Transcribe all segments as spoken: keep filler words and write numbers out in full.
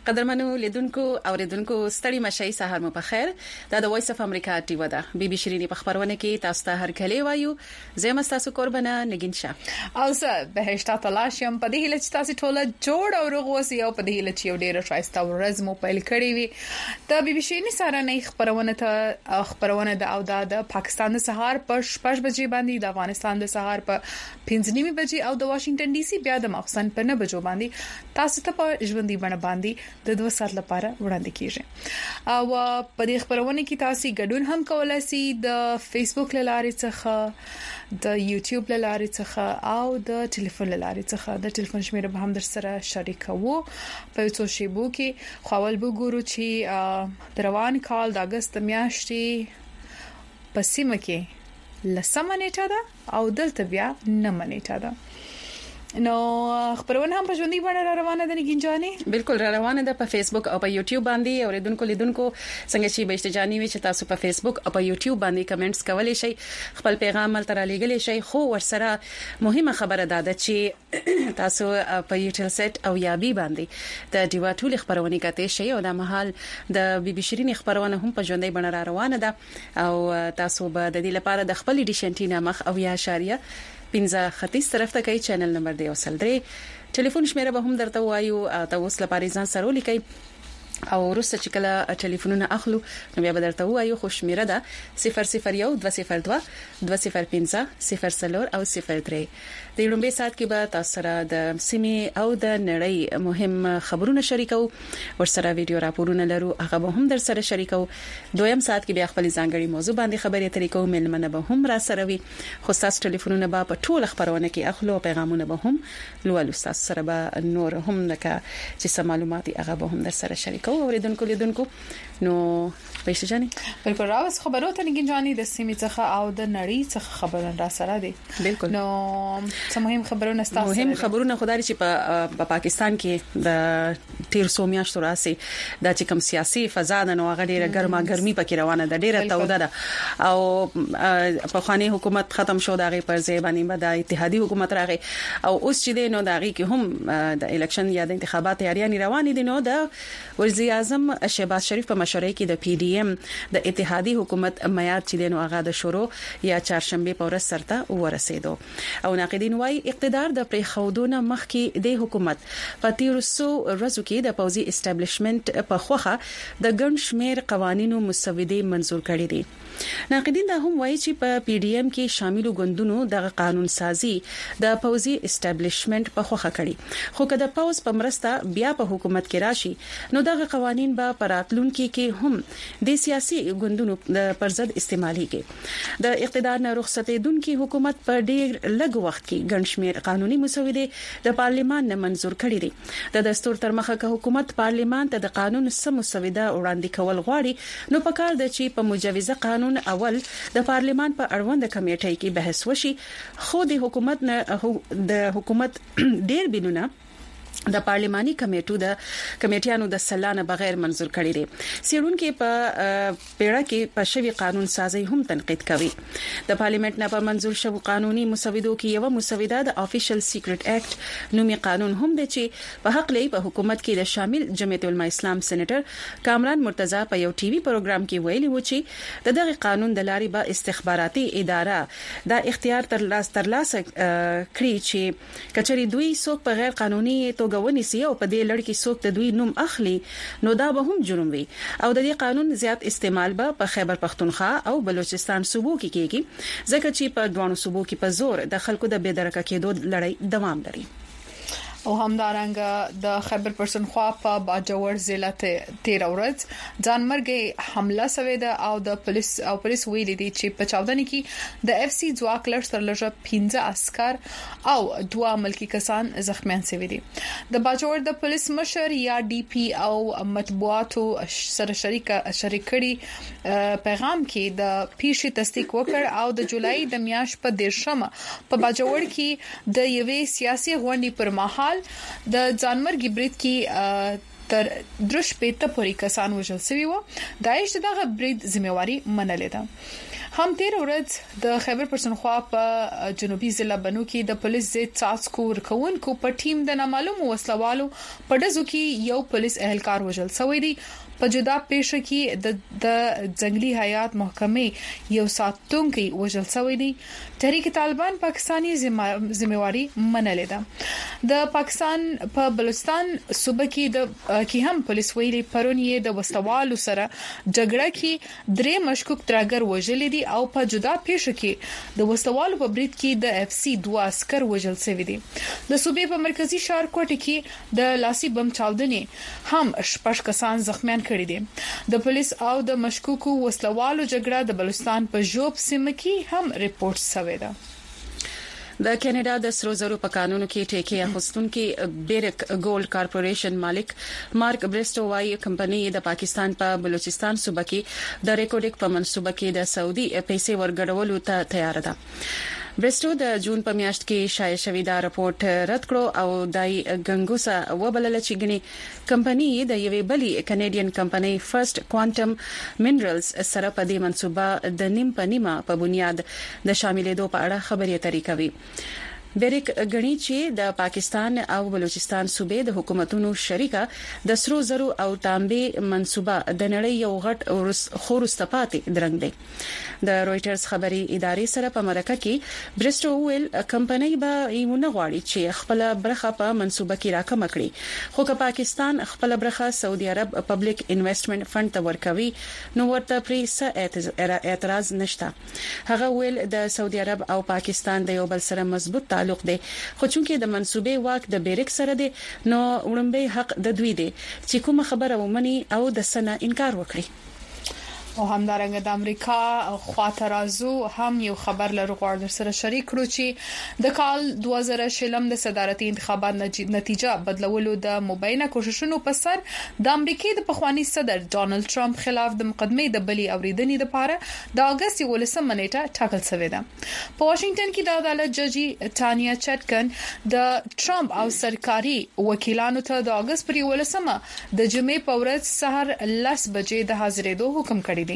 قدرمنو لیدونکو اوریدونکو ستړي مشي سهار مو په خیر دا د وایس اف امریکا ټي ودا بي بي شيريني په خبرونه کې تاسو ته هر کله وایو زم تاسو قربانه نگین شه او زه بهشته تلاشم په دې لچ تاسو ټوله جوړ او رغوسی او په دې لچ یو ډیره شایسته ورځ مو پیل کړی وي د بي بي شيريني سره نه خبرونه ته خبرونه د او د پاکستان د سهار په شپږ بجې باندې د افغانستان د سهار په پنځه نیمه بجې او د واشنگټن ډي سي بیا د مخسن په نه بجو باندې تاسو ته په ژوندۍ بڼه باندې د دوه ساعت لپاره وړاندې کیږي او په دې خبرونه کې تاسو ګډون هم کولای شئ د فیسبوک لارې څخه د یوټیوب لارې څخه او د ټلیفون لارې څخه د ټلیفون شمیره به هم در سره شریکو په څو شیبو کې خپل وګورو چې د روان کال د اگست میاشتې په سیمه کې لسمه نیټه ده او دلته بیا نهمه نیټه ده نو خبرونه هم په ژوندۍ باندې را روانه ده نگین جاني بالکل را روانه ده په فیسبوک او په یوټیوب باندې اوریدونکو لیدونکو څنګه چې بهشته جاني وی چې تاسو په فیسبوک او په یوټیوب باندې کمنټس کولای شئ خپل پیغام مل تر لګلې شئ خو ورسره مهمه خبره ده چې تاسو په یوټیوب سیټ او یابي باندې د دیوا ټول خبرونه کته شئ او د محل د بي بي شيريني خبرونه هم په ژوندۍ باندې را روانه ده او تاسو به د دې لپاره د خپل ډیشنټینا مخ او یا اشاریه پنځه ختیځ طرف ته کوي چینل نمبر دی وصل درې ټلیفون شمیره به هم درته وایو تاسو لپاره ځان سره ولیکئ او ورسته چې کله ټلیفونونه اخلو نو بیا به درته وایو خو شمیره ده صفر صفر یو دوه صفر دوه دوه صفر پنځه صفر صفر او صفر درې د لومبي سات کې به تاسو سره د سیمې او د نړۍ مهم خبرونه شریکو ورسره ویډیو راپورونه لرو هغه به هم در سره شریکو دویم سات کې بیا خپل ځانګړي موضوع باندې خبرې اترې کوو ملمنه به هم را سره وي خو تاسو ټلیفونونه به په ټول خبرونه کې اخلو پیغامونه به هم لولو تاسو سره به نور هم نکه چې معلومات هغه به هم در سره شریکو اوریدونکو لیدونکو نو پېښه جاني بالکل راوس خبرو ته نگین جاني د سیمې څخه او د نړۍ څخه خبرونه را سره دي بالکل نو څه مهم خبرونه ستاسو مهم خبرونه خدای چې په پاکستان کې د تیر سو میاشتو راسي د چې کوم سیاسي فضا د نو غډیره ګرما ګرمي پکې روانه ده ډیره توده ده او په خاني حکومت ختم شو دغه پر ځای باندې به د اتحادیه حکومت راغی او اوس چې د نو دغه کې هم د الیکشن یا د انتخابات تیاریاں روانې دي نو د وزیر اعظم شهباز شریف په مشورې کې د پی ډی ایم د اتحادیه حکومت میعاد چې د نو هغه د شروع یا چهارشنبه په ورځ سرته ورسېدو او ناقدین وايي اقتدار د پریخودونه مخکې د حکومت په تیر سو ورځو کې د پوزي اسټابلیشمنت په خوخه د ګڼ شمیر قوانینو مسودې منزور کړې دي ناقدین دا هم وایي چې په پی ډی ایم کې شامل ګوندونو د قانون سازي د پوزي اسټابلیشمنت په خوخه کړي خو کله پوز په مرسته بیا په حکومت کې راشي نو دغه قوانين به پراتلونکو کې هم د سیاسي ګوندونو د پرځد استعمالي کې د اقتدار نه رخصتېدونکو حکومت په ډېر لږ وخت کې ګڼ شمیر قانوني مسودې د پارلیمان نه منزور کړي دي د دستور تر مخه که حکومت پارلیمان ته د قانون سم مسوده وړاندې کول غواړي نو پکار د چې په مجوزه قانون اول د پارلیمان په اړوند کمیټې کې بحث وشي خو د حکومت نه د حکومت ډیر بینونه د پارلماني کمیټو د کمیټیانو د سلانه بغیر منزور کړي دي سیرونکو په پیړه کې په شوی قانون سازي هم تنقید کوي د پارلیمنت نه په منزور شوی قانوني مسودو کې یو مسوده د افیشل سیکریټ اکټ نومي قانون هم دی چې په حق لې په حکومت کې د شامل جمعیت العلماء اسلام سېنیټر کامران مرتضی په یو ټي وي پروګرام کې ویلي و چې د دغه قانون د لارې به استخباراتي اداره د اختیار تر لاس تر لاس کړی چې کچري دوی څوک په غیر قانوني توګه ونیسي او په دې لړ کې څوک د دوی نوم اخلي نو دا به هم جرم وي او د دې قانون زیات استعمال به په خیبر پختونخوا او بلوچستان صوبو کې کیږي ځکه چې په دوانو صوبو کې په زور د خلکو د بېدرکه کېدو لړۍ دوام لري او همدارنګه د خیبر پښتونخوا په باجوړ ضلع ته تیر ورځ ځانمرګي حمله شوې ده او د پولیس او پولیس ویلي دي چې په چاودنه کې د اف سي ځواک لړ سره لږه پنځه عسكر او دوه ملکی کسان زخمیان شوي دي د باجوړ د پولیس مشر یا ډي پی او مطبوعاتو سره شریک شریکړي پیغام کې د پیښې تصدیق وکړ او د جولای د میاشت په دیرشمه په باجوړ کې د یوې سیاسي غونډې پر مهال د ځانمرګي برید کې تر درش پېته پورې کسان وژل شوي وو داعش دغه برید ذمہواری منلې ده هم تیر ورځ د خیبر پښتونخوا په جنوبي ضلع بنو کې د پولیس ضد څاڅکو ورکوونکو په ټیم د نامعلومو وسلوالو په ډزو کې یو پولیس اهلکار وژل شوی دی. په جدا پیښه کې د د ځنګلي حیات محکمې یو ساتونکي وژل شوی دی. تحریک طالبان پاکستاني ذمہواری منلې ده. د پاکستان په بلوچستان صوبه کې د کې هم پولیس ویلي پرون یې د وسوالو سره جګړه کې درې مشکوک ترګر وژل دي او په جدا پیښه کې د وسوالو په برید کې د اف سی دوه عسكر وژل شوی دي. د صوبې په مرکزی ښار کوټه کې د لاسي بم چاودنې هم شپږ کسان زخمیان کړي دي. د پولیس او د مشکوکو وسلوالو جګړه د بلوچستان په جوب سیمه کې هم ریپورت شوې ده. د کینیډا د سرو زرو په قانونو کې ټیکې اخیستونکو بیرک ګولډ کارپوریشن مالک مارک برستو وايي کمپنۍ د پاکستان په بلوچستان صوبه کې د ریکورډینګ په منصوبه کې د سعودي پیسې ورګړولو ته تیار ده. برستو د جون په میاشت کې شایع شوی دا راپورټ رد کړو او دای ګنګوسا وبلل چې غني کمپنۍ د یوې بلې کینیډین کمپنۍ فرست کوانټم منرلز سره په دې منصوبه د نیم په نیمه په بنیاد د شاملېدو په اړه خبرې اترې کوي. بیرک غنی چې د پاکستان او بلوچستان صوبې د حکومتونو شریکه د سرو زرو او تانبې منصوبه د نړۍ یو غټ خورسته پاتې درنګ دی. د رويټرز خبري ادارې سره په مرکه کې برستو ویل کمپنۍ به یمونه غواړي چې خپل برخه په منصوبه کې راکم کړي، خو که پاکستان خپل برخه سعودي عرب پبلک انویسټمنټ فند ته ورکوي نو ورته پرې اعتراض نشته. هغه ویل د سعودي عرب او پاکستان د یو بل سره مضبوط تعلق دی، خو چونکې د منصوبې واک د بیرک سره دی نو وړاندې حق د دوی دی چې کوم خبره ومني او د سنه انکار وکړي. او همدارنګه د امریکا خواته رازو هم یو خبر لرو غواړم سره شریک کړو چې د کال دوه زره شلم د صدارتي انتخابات نتیجه بدلولو د مبینه کوششونو په سر د امریکای د پخوانی صدر ډانلډ ټرمپ خلاف د مقدمې د بلی اوریدنې لپاره د اگست ولسمه نیټه ټاکل شوې ده. په واشنگټن کې د عدالت ججی تانیا چټکن د ټرمپ او سرکاري وکیلانو ته د اگست پر ولسمه د جمعې په ورځ سحر لس بجې د حاضرېدو حکم کړی.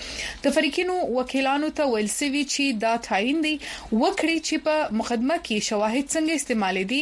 د فریقینو وکیلانو ته ویل سوي چې دا تعین دی وکړي چې په مقدمه کې شواهد څنګه استعمال دي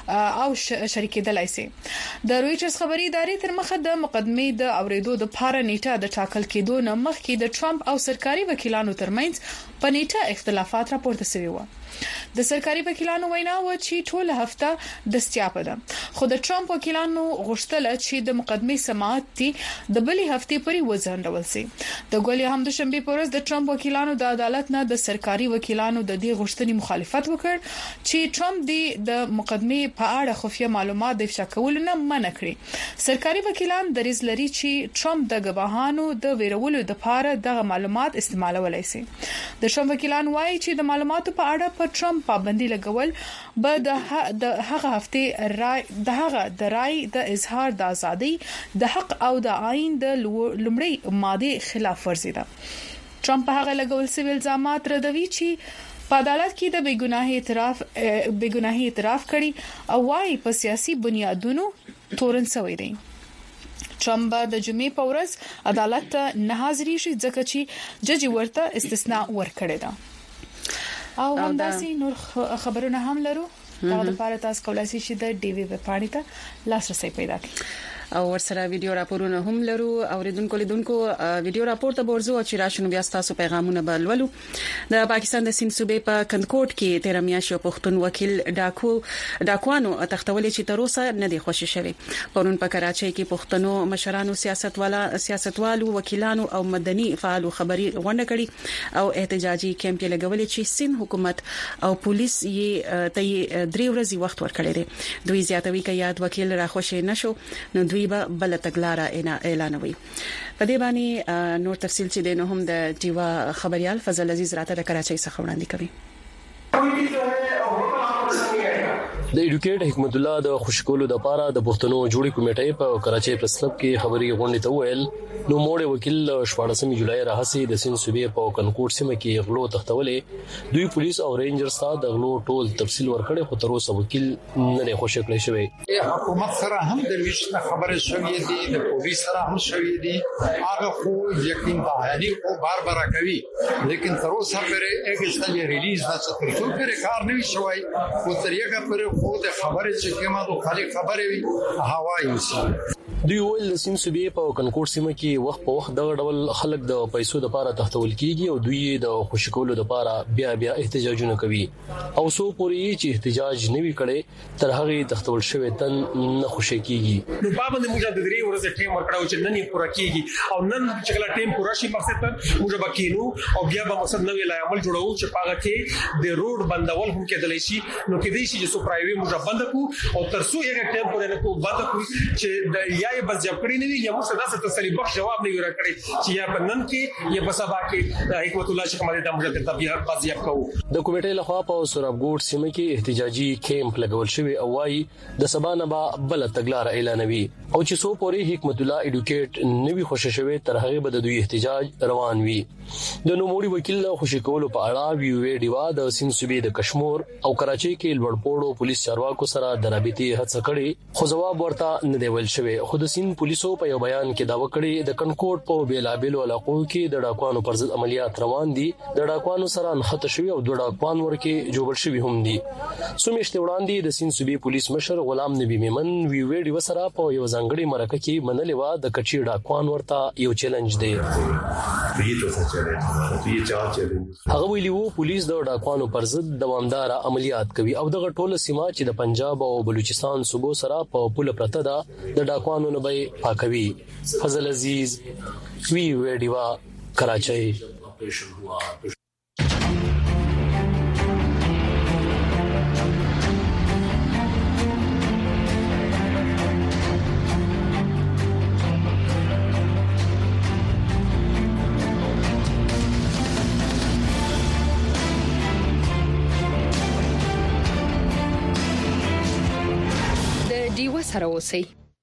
او شریکېدلای شي. د رويټرز خبري ادارې تر مخه د مقدمې د اوریدو د پاره نیټه د ټاکل کېدو نه مخکې د ټرمپ او سرکاري وکیلانو ترمنځ په نیټه اختلافات راپورته شوي و. د سرکاري وکیلانو وینا و چې ټول هفته دستیاب ده، خو د ټرمپ وکیلانو غوښتل چې د مقدمې سماعت دي د بلې هفتې پورې وځنډول شي. د ګولې هم د شنبه په ورځ د ټرمپ وکیلانو د عدالت نه د سرکاري وکیلانو د دې غوښتنې مخالفت وکړ چې ټرمپ د مقدمې په اړه خفیه معلومات د افشا کول نه منع کړي. سرکاري وکیلان دریځ لري چې ټرمپ د غواهانو د ویرولو لپاره دغه معلومات استعمالولای شي. د ټرمپ وکیلان وایي چې د معلوماتو په اړه ټرمپ پابندي لګول به د هغه هفته رای د هغه د رای د اظهار د ازادي د حق او د آئین د لومړی ماده خلاف ورزي ده. ټرمپ هغه لګول سوي الزامات ردوي چې په عدالت کې د بیګناهي اعتراف بیګناهي اعتراف کړي او وايي په سیاسي بنیادونو تورن شوی دی. ټرمپ د جمعې په ورځ عدالت ته نه حاضرې شي ځکه چې جج ورته استثناء ورکړی ده. او همداسي نور خبرونه هم لرو. دا د لپاره تاسو کولای شئ د ډي وی ویب پاڼې ته لاسرسي پیدا کړئ. او ورسره ویډیو راپورونه هم لرو. اوریدونکو لیدونکو ویډیو راپور ته ورزو چې راشنو بیا تاسو پیغامونه بلولو. د پاکستان د سیند صوبې په کندکوټ کې تیر میاشتې پښتون وکیل ډاکو ډاکوانو تختول چې تر اوسه نه دی خوشی شوی. پرون په کراچۍ کې پښتنو مشرانو سیاستوالا سیاستوالو وکیلانو او مدني فعالو خبري غونډه کړي او احتجاجي کیمپ لګولې چې سیند حکومت او پولیس یې ته درې ورځې وخت ورکړی دی. دوی زیاتوي چې یاد وکیل راخوشي نشو نو دوی به بل تګلاره اعلانوي. په دې باندې نور تفصیل چې دینو هم د ټیوا خبريال فضل عزیز راته د کراچۍ څخه وړاندې کوي. د ایډوکیټ حکمت الله د خوشکولو د پاره د پښتنو جوړی کمیټې په کراچۍ پریس کلب کې خبري غونډه ته ویل نو موړ وکیل شپږم جولای راهسي د سین صوبې په کنکوټ سیمه کې غلو تختولې دوی پولیس او رینجرز ته د غلو ټول تفصیل ورکړي خو تر اوسه وکیل نه خوشی کړی شوی. حکومت سره هم د ویشنه خبره شوې دي د پولیس سره هم شوې دي هغه خو یقین باندې خو بار بار کوي لیکن تر اوسه پرې هغه څه ریلیز نه څه تر څو پرې کار نه شوی او تر یوه پرې خو د خبره چې کومه د خالي خبره وي هواي وسی. دوی ول سین صوبې په کنکوټ سیمه کې وخت په وخت دغه ډول خلک د پیسو د پاره تختول کیږي او دوی د خوشکولو د پاره بیا بیا احتجاجونه کوي او سو پوری چې احتجاج نه وی کړي تر هغه تختول شوی تن نه خوشی کیږي. نو پابند موږ د درې ورځې ټیم ورکړو چې نن یې پوره کیږي او نن چې کله ټیم پوره شي مقصد ته موږ بکینو او بیا به مقصد نوې لای عمل جوړو چې پاګه کې د روډ بندول هم کېدلی شي نو کې دې شي چې سو پرایوي موږ بند کو او تر څو یو ټیم پوره نه کو بند کو چې د یا بس جب کړی نه وي یا موږ څه تسلی بخش جواب نه ورکړي چې یا بنن کې یا بسبا کې حکمت الله شیخ محمد د موږ ته بیا قضیه کوو. د کمیټې لخوا په سورابګوټ سیمه کې احتجاجي کیمپ لګول شوی او وايي د سبا نه به بل تګلار اعلانوي او چې سو پوري حکمت الله ایډوکیټ نوی خوشی شوی تر هغه به د دوی احتجاج روان وي. د نوموړي وکیل خوشی کولو په اړه ویو ډیوا د سین صوبې د کشمیر او کراچۍ کې لوړپوړو پولیس چارواکو سره د رابطې هڅه کړې خو جواب ورته نه دی ویل شوی. خود سین پولیسو په یو بیان کې دا وکړي د کنکوټ په بیلابیلو علاقو کې د ډاکوانو پر ضد عملیات روان دي د ډاکوانو سره نښته شوی او د ډاکوان ورکه جوړ شوی هم دي. سومیشت وړاندې د سین صوبې پولیس مشر غلام نبی میمن ویو ډیوا سره په یو ځانګړي مرکه کې منلې و د کچي ډاکوان ورته یو چیلنج دی. هغه ویلو پولیس د ډاکوانو پر ضد دوامدار عملیات کوي او دغه ټوله سیمه چې د پنجاب او بلوچستان صوبو سره په پوله پرته ده د ډاکوانو نه به پاکوي. فضل عزیز وی ویډیوا کراچۍ. دیوه سره اوسئ.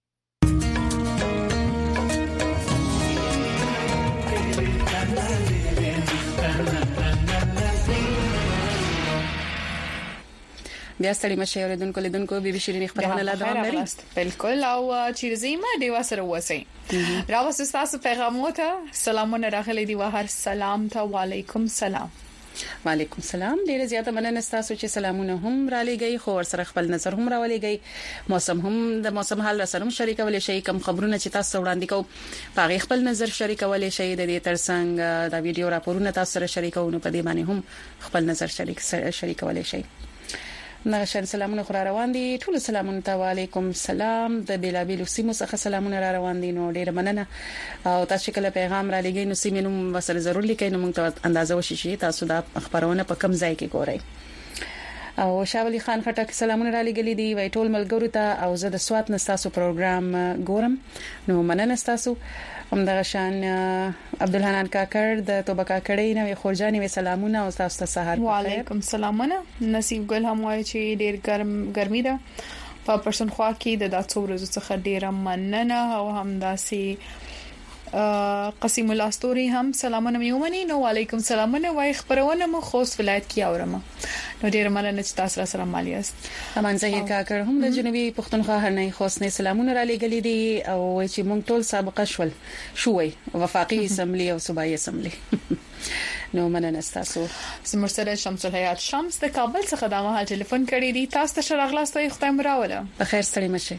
بیا ستړي مشه اوریدونکو لیدونکو بي بي شيرين خبرونه لا دوام لري بالکل او چې زیمه دیوه سره اوسئ. راوست تاسو پیغامونه ته سلامونه راغلي دی وهر سلام ته وعليكم سلام. وعلیکم سلام. ډیره زیاته مننه تاسو چې سلامونه هم را لېږئ خو ور سره خپل نظر هم را ولېږئ موسم هم د موسم حال سره هم شریکول شي کوم خبرونه چې تاسو وړاندې کوو پاره خپل نظر شریکول شي د دې ترڅنګ د ویډیو راپورونه تاسو سره شریکونه په دې باندې هم خپل نظر شریک شریکول شي. نغشن سلامونه خو را روان دي ټول سلامونه ته وعلیکم سلام د بیلابیل سیمو څخه سلامونه را روان دي نو ډیره مننه او تاسو کله پیغام را لګی نو سیمه نو وسره ضرور لیکئ نو موږ ته اندازه وشي چې تاسو دا خبرونه په کم ځای کې ګورئ. او شاولی خان خټک سلامونه را لګلی دي وای ټول ملګرو ته او زه د سوات نستاسو پروګرام ګورم نو مننه تاسو هم د شان عبدالحنان کاکر د توبه کاکړې نو خورجاني و سلامونه او تاسو ته سحر وعلیکم سلامونه. نصیب ګل هم وای چې ډیر ګرم ګرمي ده په پرسن خوا کې د داتو ورځو څخه ډیره مننه او هم داسي قسیم الله استوري هم سلامونه میومني نو وعلیکم سلامونه وای خبرونه مو خوست ولایت کې اورم نو ډیر مننه چې تاسو سره مالي است. امان زهیر کاکر هم د جنوبي پښتونخوا هرنۍ خوست نه سلامونه را لګلې دي او چې مونږ ټول سابقه شول شوي وفاقي اسمبلی او صوبایي اسمبلی نو مننه تاسو. سمرسره شمس الحیات شمس د کابل څخه د مهال ټلیفون کړی دی تاسو ته شرغلاستوي خدای مراوله په خیر ستړي مشه.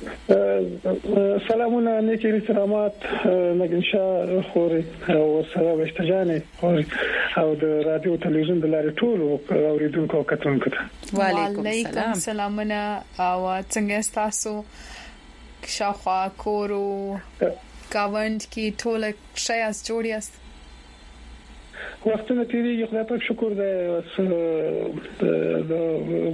سلامونه نیکی سلامات نګنشا خوري او سره وشتجانې خوري او د رادیو تلویزیون د لارې ټول اوریدونکو او کتونکو ته وعلیکم سلامونه او څنګه تاسو شاوخوا کورو گاوند کی ټول شای از جوړی است وختونه تیریږي خدای په شکر ده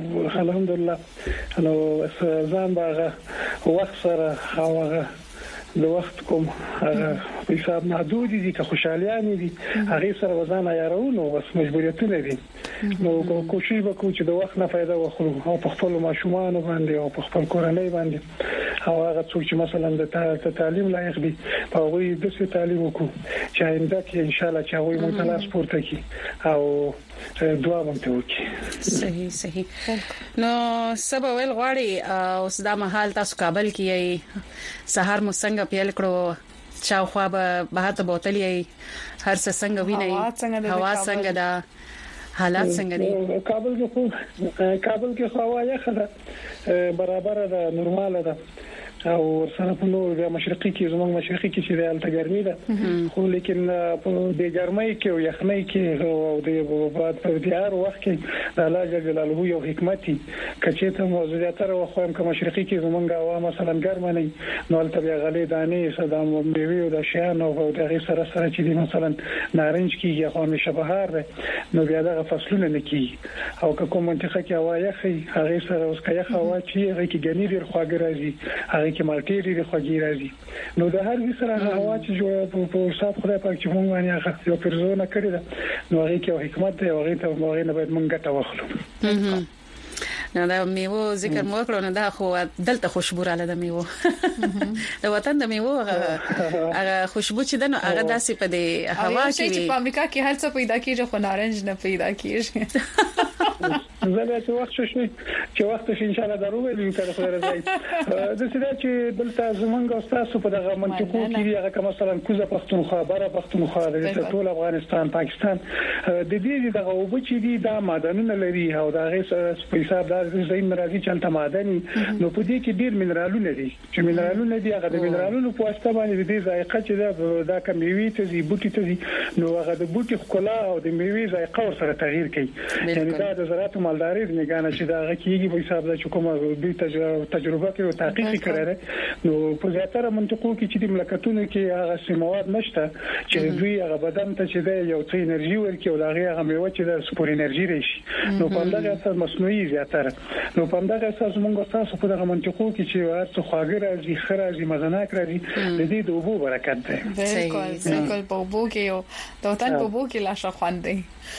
الحمدلله نو ځان باغه وخت سره هغه د وخت کوم حساب محدود دي که خوشالیان دي هغه سره وزن یارونو بس مجبوریتونه دي نو کوشش وکړو چې د وخت نه فائدہ واخلو او په خپل ماشومان باندې او په خپل کورنۍ باندې او هغه څوک چې مثلا د تعلیم لایق دي په وی د څه تعلیم وکړو چې آینده کې ان شاء الله چې وي متلاس پورته کی او دعا مونږ وکړي. صحیح صحیح. نو سبا ول غواړي اوس دا مهال تاسو کابل کې یې سحر مو څنګه پیل کړو چاخوا به بهته بوتلې هر څه څنګه ویني هوا څنګه دا حالات څنګه دي؟ کابل کې خو کابل کې هوا یخه ده برابر ده نورماله ده او سره په نور د مشرقي کې زموږ مشرقي کې چې د الته ګرمي ده خو لیکن په د ګرمۍ کې او یخنۍ کې او د بعد په دیار وخت کې د الله جل جلاله یو حکمت کچې ته موضوعاتره وخوام که مشرقي کې زموږ هوا مثلا ګرم نه نو الته بیا غلې دانې صدام میوه او د شیان او د غیر سره سره چې مثلا نارنج کې خو همیشه بهار ده نو بیا دغه فصلونه نه کیږي او که کوم منطقه کې هوا یخي هغه سره اوس کې هوا چې هغه کې ګنې ډیر خواږه راځي هغه کې مالټې ډېرې خوږې راځي نو د هر څه سره هوا چې جوړه په ورسات خدای پاک چې مونږ باندې یو پرزونه کړی ده نو هغه کې یو حکمت دی او هغه ته موږ نه باید مونږ ګټه واخلو. نو دا میوه ذکر مو کړو نو دا خو دلته خوشبو را لده میوه د وطن د میوه هغه خوشبو چې دنو هغه داسې په دې هوا کې چې په امریکا کې هر څه پیدا کیږي خو نارنج نه پیدا کیږي. زه چې وخت شي چې وخت شي ان شاء الله ضروري وي تر خو راځي د څه چې دلته زمونږ او تاسو په دغه منطقو کې هغه مثلا کوزه پښتونخوا بره پښتونخوا د ټول افغانستان پاکستان د دې دغه وبو چې دي دا معدنونه لري او دا غي په حساب دا زین راځي چې تل معدني نو په دې کې ډیر منرالونه دي چې منرالونه دي هغه د منرالونو په واسطه باندې د دې ذایقه چې دا دا کمیوي ته دي بوټي ته دي نو هغه د بوټي ښکلا او د میوي ذایقه ور سره تغییر کوي یعنی دا د زراعت مالداري د نگانه چې دا کیږي په حساب د کومه د تجربه کې او تحقیق کړی نو په زیاتره منطقو کې چې د مملکتونو کې هغه سمواد نشته چې دوی هغه بدن ته چې د یو څه انرژي ورکړي او هغه هغه میوه چې د سپور انرژي راشي نو په دغه اساس مصنوعي زیاتره نو په دغه اساس موږ تاسو په دغه منطقو کې چې ورته خواږه راځي خراځي مزناک راځي د دې د اوبو برکت ده. بالکل بالکل په اوبو کې یو د وطن په اوبو کې لا شخوان دی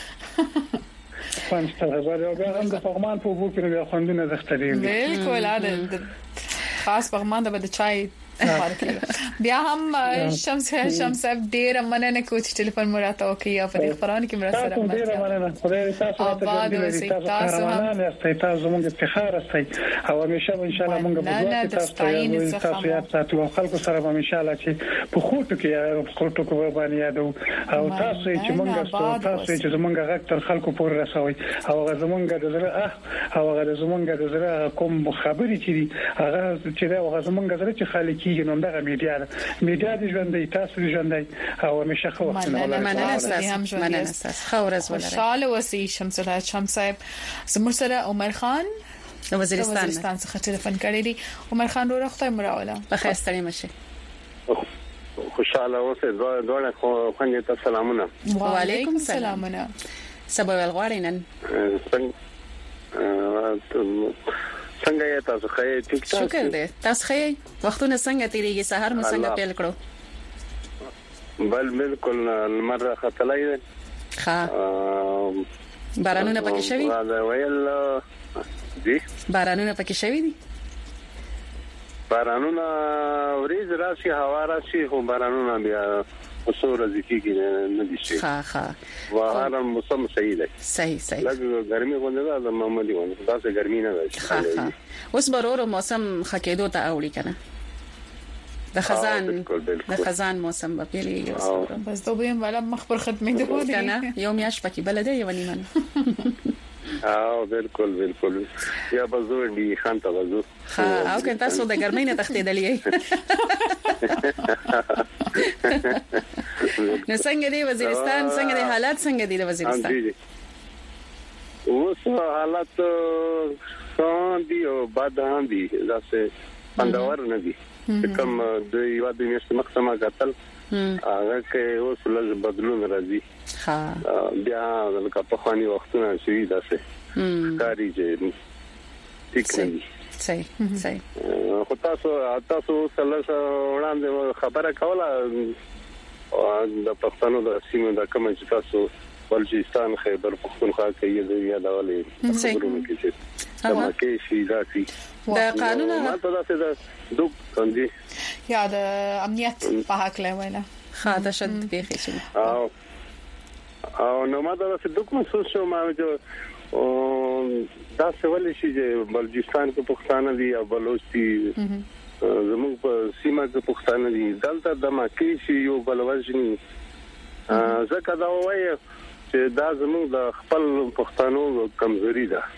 پنځه هزار او بیا هم د فغمان په اوبو کې د خوندونه زخته دي. بالکل اده خاص فغمان د چای بیا هم شمس شمس ډیر مننه کوچ ټلیفون مراته او کې په خبرونه کې مرسته راغله ډیر مننه خدای تاسو ته تاسو نه تاسو موږ افتخار استي او همیشه ان شاء الله موږ به تاسو تاسو یاد ساتو خلکو سره ان شاء الله چې په خوټو کې خوټو کې باندې یادو او تاسو چې موږ تاسو چې موږ غږ تر خلکو پورې رسوي او زمونږ د زړه او هغه زمونږ د زړه کوم خبرې چې دي هغه چې دا هغه زمونږ زړه چې خالق کیږي نو دغه میډیا میډیا د ژوندۍ تاسو ژوندۍ او همیشه خو وخت نه ولا مننه مننه خو ورځ ولرئ. شاله وسی شمس الله شمس صاحب زموږ سره عمر خان د وزیرستان وزیرستان څخه ټلیفون کړی دی. عمر خان ورو وخت مراوله په خیر ستړي مشه خوشاله اوسه دوه خو څنګه تاسو سلامونه. وعلیکم السلام. سبا ولغواړی نن څنګه یې تاسو خیر ټیک ټاک شکر دې تاسو خیر وختونه څنګه تیریږي سحر مو څنګه پیل کړو؟ بل بالکل لمر خطلای دی ها بارانونه پکې شوي دا ویل دي بارانونه پکې شوي دي بارانونه وريز راشي هوا راشي خو بارانونه بیا وسوره ځکیږي نه دي شي ها ها وهذا موسم صحیح دی صحیح صحیح لږ ګرمي غونډه ده معمولی غونډه دا څه ګرمي نه ده ها ها اوس برورو موسم خکېدو ته اوړي کنه د خزان د خزان موسم په پیلي اوس بس دوبیم ولا مخبر خدمت دی کنه یوم یاش پکې بلده یو نیمه او بالکل بالکل یا بزور دی خان ته بزور ها او که تاسو د ګرمۍ نه تختیدلې نو څنګه دی وزیرستان څنګه دی حالات څنګه دي د وزیرستان اوس حالات څنګه دی او بد هم دي ځکه پندور نه دي کوم د یو د میاشتې مخسمه قتل هغه کې اوس لږ بدلون راځي ها بیا لکه په خواني وختونه شوي داسې کاری چې ټیک نه صحیح صحیح خو تاسو تاسو سره وړاندې خبره کوله د پښتنو د سیمو د کوم چې تاسو بلوچستان خیبر پختونخوا کې یې یادولې خبرونه کې چې دا کې شي ذاتي د قانون ماته دا څه دوه څنګه یا د امنیت په حق لویلا خاطر شد بيخي شي او او نو ماته دا څه دوه محسوس شو ما جو دا څه ولې شي چې بلوچستان کې پښتانه دي او بلوچ دي زموږ په سیمه کې پښتانه دي دلته د مکه شي یو بلوژني ځکه دا وایي چې دا زموږ د خپل پښتنو کمزوري ده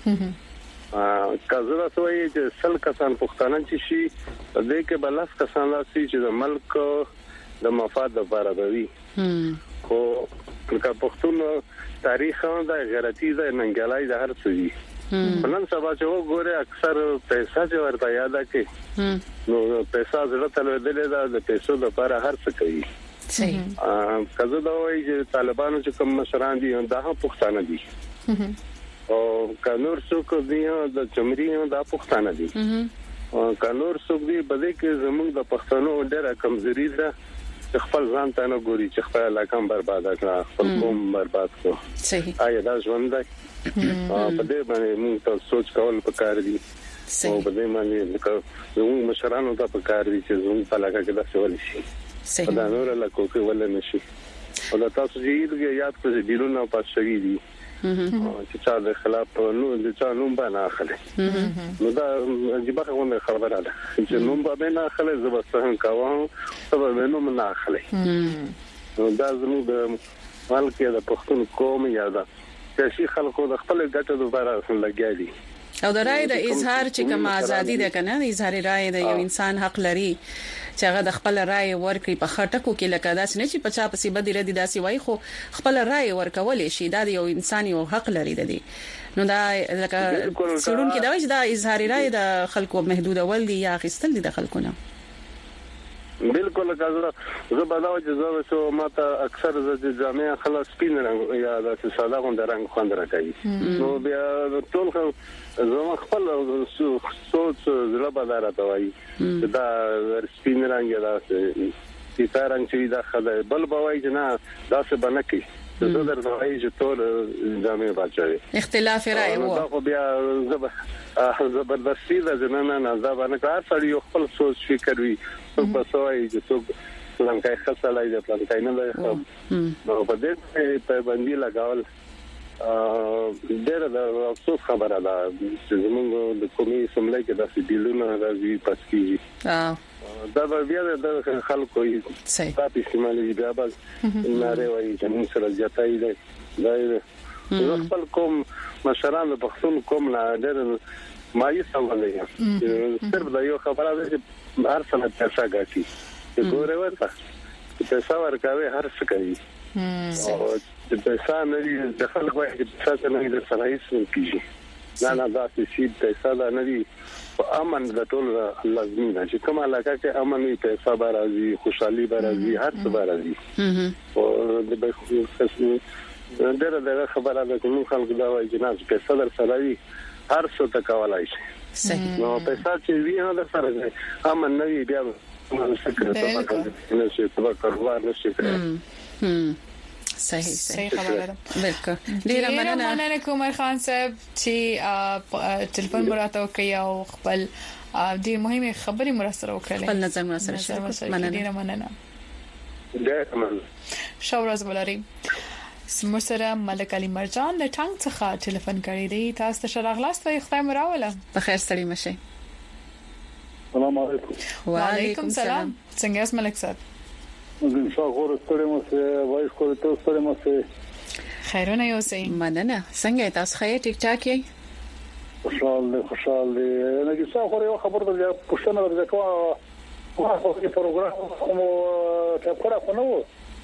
کازره سوې چې سل کسان پښتانه چې شي د کې بلس کسان راسي چې د ملک د مفاد لپاره دی خو که پښتون تاریخ د غیرتی د ننګلای د هر څه دي نن سبا چې وګوره اکثر پیسې چې ورته یاد کړي نو پیسې زړه تلوي د پیسو لپاره هر څه کوي صحیح کله دا وایي چې طالبانو چې کوم مشران دي دا هم پښتانه دي او کانور څوک دی د چمري دا پښتانه دي او کانور څوک دی بده کې زموږ د پښتنو ډېر کمزوري ده خپل ځان ته نه ګوري چې خپل علاقه برباد کړه خپل قوم برباد کړه صحیح آیا دا ژوند دی په دې باندې موږ ته سوچ کول پکار دي او په دې باندې زموږ مشرانو ته پکار دي چې زموږ په علاقه کې دا څه ولې شي صحیح دا نور له کوکه ولې نشي او دا تاسو یې یاد کړئ بیرونه پاتشوي دي چې چا د خلاف نو د چا نوم باندې اخلي نو دا عجیب خبره ده چې نوم باندې اخلي زبستان کاوه سبب نوم نه اخلي نو دا زموږ د مالکه د پښتون قوم یاد ده چې خلکو د خپل ګټو لپاره لګیا دي او د رائے د اظهار چې کوم ازادي ده کنه د اظهار رائے د یو انسان حق لري چې هغه د خپل رائے ورکړي په خټکو کې لکه داس نه چې پچا پسې بدیره دي داسي وای خو خپل رائے ورکول شي دا یو انسان یو حق لري د دې نو دا لکه سړون کې دا چې دا اظهار رائے د خلکو محدود ول دي یا غستل دي د خلکو نه بالکل کازره زه بداو چې زه وسو ماته اکثر د جامع خلاص سپین رنگ یا د ساده غوند رنگ خوند راکړي نو بیا ټول زما خپل سوچ زړه بداره توای دا سپین رنگ یا د سپین رنگ چې دا خدای بل بوای چې نه دا څه بنکي زه درته وایم چې ټول جامع بچي اختلاف رائے وو دا خو بیا زبردستی د جنانه نه دا باندې کار سړی خپل سوچ فکر وي په سوای چې څوک څنګه خاصه د پلان نه ده نو په دې په باندې لګاول ډېر د افسوس خبره ده چې زموږ د کومي سملای کې داسې بیلونه راځي پس کیږي دا بیا د خلکو یې تاسو استعمالي بیا بل ناره وایي چې موږ سره ځاتای دی دا یو خپل کوم مشران په خپل کوم لا ډېر مایوس ولې صرف دا یو خبره ده چې هر څه پیسې ګټي چې ګوره ورته پیسې ورکوي هر څه کوي او د پیسې نه دي د خلکو چې پیسې نه دي سره هیڅ نه کیږي نه نه دا چې پیسې نه دي امن د ټول لازمي ده چې کومه علاقه کې امن وي پیسې به راځي خوشحالي به راځي هر څه به راځي او د ډېر ډېر خبره ده چې موږ خلک دا وایي چې نه پیسې در سره وي هر څه ته کولای شي صحیح نو پیسې چې وی نه در سره امن نه وي بیا نه شي په کاروبار نشي کوي صحیح صحیح خبره ده بالکل ډیر مننه مننه کومر خان صاحب چې ټلیفون مراته کوي او خپل ډیر مهمه خبري مرسته وکړه خپل نظر مرسته شریک مننه ډیر مننه ډیر مننه شاورز بلاري سمسره ملک علي مرجان له ټنګ څخه ټلیفون کړی دی تاسو ته شراغلاست وي خدای مراوله په خیر سړی مشه السلام علیکم وعلیکم السلام څنګه یاست ملک صاحب زه ښه ستړی مو سه وای خو ته ستړی مو سه خیرونه یو سي مننه څنګه تاسو خیر ټیک ټاک یې خوشاله خوشاله نه کی څه خو یو خبر درځه پښتنه درځه کوه خو په پروګرام کومو ته کړه خو نو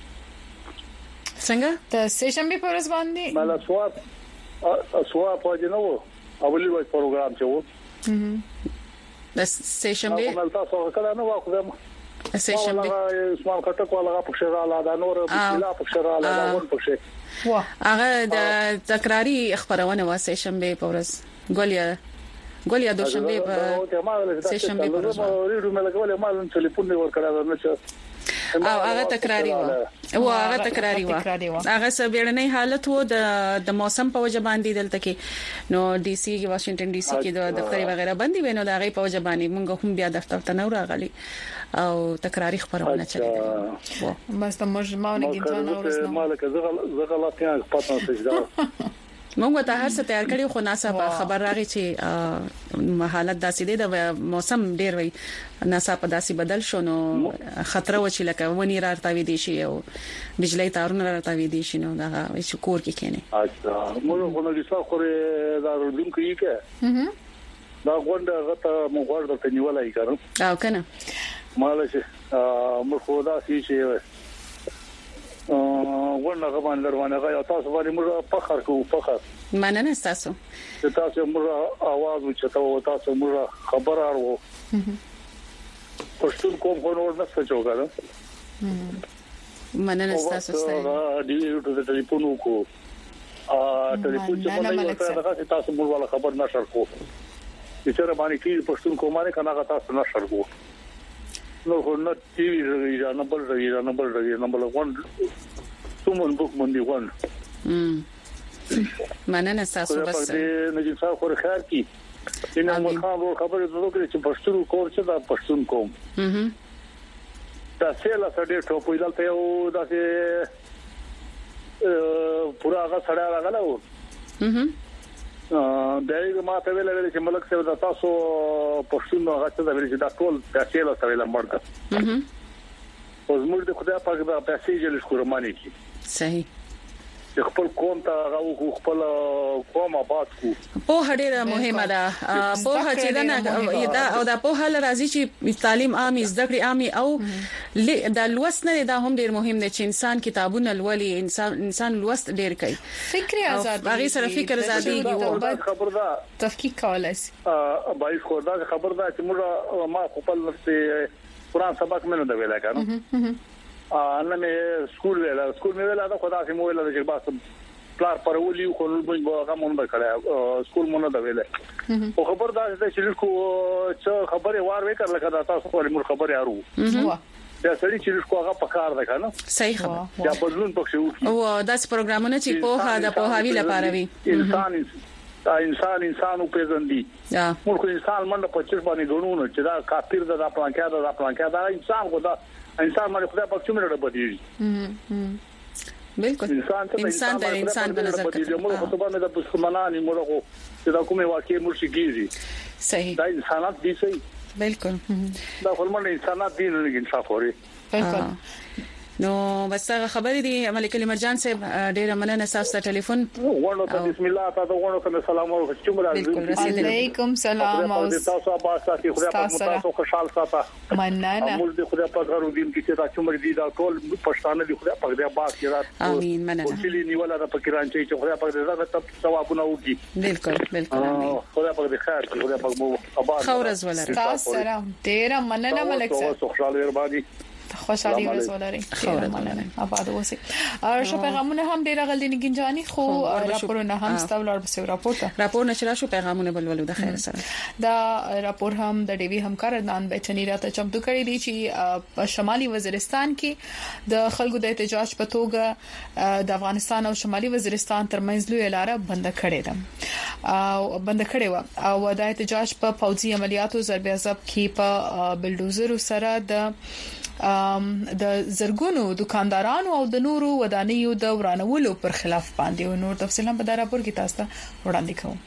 څنګه د سېشنبه پر ورځ باندې مالا سواب سواب پاتې نو اولي وای پروګرام چې وو د سېشنبه کومه تاسو کله نو واخدم سېشنبه اسمان کټک ولا پښه را لا نور بلا پښه را لا ون پښه وا هغه د تکراری خبرونه واسه شنبه په ورځ ګولیا ګول یا دوشنبه په سه شنبه په ورځ ریډو مې لګولې مال ټلیفون نه ورکړل نه چې او هغه تکراری و او هغه تکراری و هغه سبيړنې حالت وو د د موسم په وجه باندې دلته کې نو ډي سي واشنگټن ډي سي کې د دفتر وغیرہ باندې وینو دا غي په وجه باندې موږ هم بیا دفتر ته نه راغلي او تکراری خبرونه چلیږي بس ته مجمع نه کیږي نو ورسنه مالک زغه غلطیان پاتې نشي موږ ته هر څه تیار کړی خو ناسا خبر راغی چې حالت داسې دی د موسم ډیر وي ناسا په داسې بدل شو نو خطر و چې لکه ونی راټاوي دي شي او بجلی تارونه راټاوي دي شي نو دا چې کور کې کینه اچھا موږ خو نه لسا خوري دا رودم کوي کې دا غونډه غته موږ ورته نیولای کړم او کنه مالشه موږ خو دا شي چې ورنه غوان لروانه غیا تاسو باندې موږ فخر کوو فخر مننه تاسو تاسو موږ आवाज وچتاو تاسو موږ خبر اورو پښتون کوم کو نور نه څه چوکا مننه تاسو ستاسو دی ته د ټلیفون کو ا ټلیفون چې باندې ورته تاسو موږ ولا خبر نشر کو چې سره باندې کې پښتون کومه کنه تاسو نشر کو نو خو نه ټي وي راځي نه بل راځي نه بل راځي نه بل وان څومره بوک مونږ وان م مننه تاسو بس نه چې تاسو خو خیر کی ان مو خبر خبره زده کړې چې پښتون کور چې دا پښتون کوم هم دا سیلا سړی ټوپو دلته یو داسې پورا هغه سړی راغله و هم دایګه ما ته ویل چې ملک څه د تاسو پښتون هغه څه د ویل چې دا ټول پیسې لا سوي لمړه هم اوس موږ د خدای پاک د پیسې جل شکرمانی کی صحیح خپل قوم ته هغه خپل قوم آباد کو په هډه مهمه ده په هڅه ده دا او دا په حال راځي چې تعلیم عامي زده کړې عامي او د لوست نه دا هم ډیر مهم دي چې انسان کتابونه لولي انسان انسان لوست ډیر کوي فکر آزاد هغه سره فکر آزادي خبر ده تفکیک کولای شي ا بای خو دا خبر ده چې موږ ما خپل نفس قرآن سبق منو دا ویلا کنه انا مې سکول ویلا سکول مې ویلا دا خدای سي مو ویلا چې بس پلار پرولي خو موږ هغه مونږ کړه سکول مونږ دا ویلا او خبر دا چې کو چې خبره وار وکړه لکه تاسو په موږ خبره ارو دا سړي چې کو هغه پکار ده کنه صحیح خبره دا بدلون پکې وو او داس پروګرامونه چې په هغه د په هاوی لپاره وي انسان دا انسان انسانو پیژندي موږ انسان منډه په چر باندې غنونه چې دا کافر ده دا پلان کې دا پلان کې دا انسان خو دا انسان باندې خدای په څومره بدیږي بالکل انسان د انسان په نظر کې موږ په توګه د مسلمانانو موږ چې دا کومه واقعي مرشي کیږي صحیح دا انسانات دي صحیح بالکل دا خپل انسانات دي نه انصاف لري بالکل نو بس هغه خبرې دي ملک مرجان صاحب ډیره مننه تاسو ته ټلیفون ورنه ته بسم الله تاسو ورنه ته سلام او شکر علیکم سلام او تاسو اباس تاسو خدای په تاسو خوشحال ساته مننه موږ د خدای په غرو دین کې چې تاسو مر دي دا ټول پښتانه دي خدای په دې اباس کې رات امين مننه ټولې نیول دا په کران چې خدای په دې زړه ته ثوابونه وکړي بالکل بالکل امين خدای په دې خیر خدای په مو اباس خورز ولر تاسو سره ډیره مننه ملک صاحب خوشاله وربادي خوشالي ورسولري مننه آباد اوسئ او پیغامونه هم ډیر غلطی نه گنجاني خو راپورونه هم ستول او په راپورته راپور نشرا شو پیغامونه بلولو د خیر سره دا راپور هم د ډیوی همکار دان بچنی راته چمتو کړی دی چې په شمالي وزیرستان کې د خلکو د احتجاج په توګه د افغانستان او شمالي وزیرستان ترمنځ لوی لاره بند کړې ده او بند کړې و او د احتجاج په پوځي عملیاتو ضرب عذاب کې په بلډوزر سره د ام د زرګونو دکاندارانو او د نورو ودانیو د ورانولو پر خلاف باندې او نور تفصیلا په دا راپور کې تاسو ته وړاندې کوم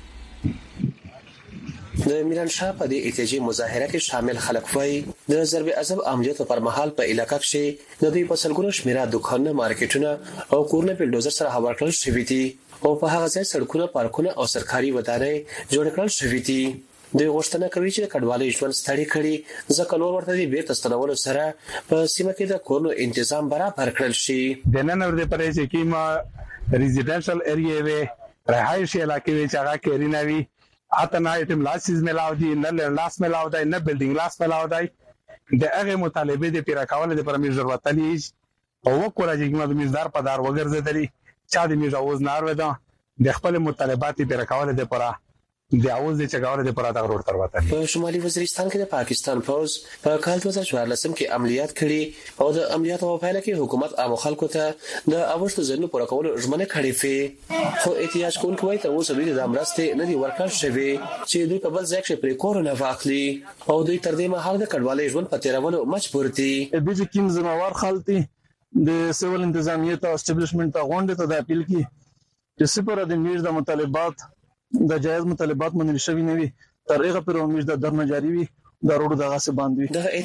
د میران شاه په دې احتجاجي مظاهره کې شامل خلک وایي د ضرب عذاب عملیاتو پر مهال په علاقې کې د دوی په سلګونو شمیره دکانونه مارکیټونه او کورونه په بلډوزر سره هوار کړل شوي دي او په هغه ځای سړکونه پارکونه او سرکاري ودانۍ جوړ کړل شوي دي د غوښتنه کوي چې کډوالۍ ژوند ستړي کړي ځکه نور ورته دی بیرته ستنولو سره په سیمه کې د کورونو تنظیم برابر کړل شي د نن ورځې پرې چې کیما ریزیډنشل ایریا وي رهایشي علاقې وي چې هغه کې رینوي اته نه ایتم لاسز ملاو دي نه لاس ملاو دي نه بلډینګ لاس ملاو دي د هغه مطالبه د پیرا کول د پرمیر ضرورتلی او وکړه چې موږ د مزدار په دار وګرځېدلی چا د میژ اوز نار ودا د خپل مطالبات پیرا کول د پره د اوس د چګاور د پراته روډ تر وته. په شمالي وزیرستان کې د پاکستان پوز په کال دوه هزار څوارلس کې عملیات کړي او د عملیاتو په پایله کې حکومت عام خلکو ته د اوښتو ځنو پوره کولو ژمنه کړې وي، خو احتیاج کوونکي وایي ته اوس دوی د امرسته نه دی ورکړ شوی چې دوی په بل ځای کې پرې کورونا واخلي او دوی تر دې مهال د کډوالۍ ژوند په تیرولو مجبور دي. د دې کوم ځموار خلک د سیول انتظامیه ته اسټابلیشمنت ته غونډه ته د اپیل کی چې سپاره د میز د مطالبات د جایز مطالبات منل شوی نه وي تر هغه پر امید د درنه جاری وي د روډ دغه څه باندې.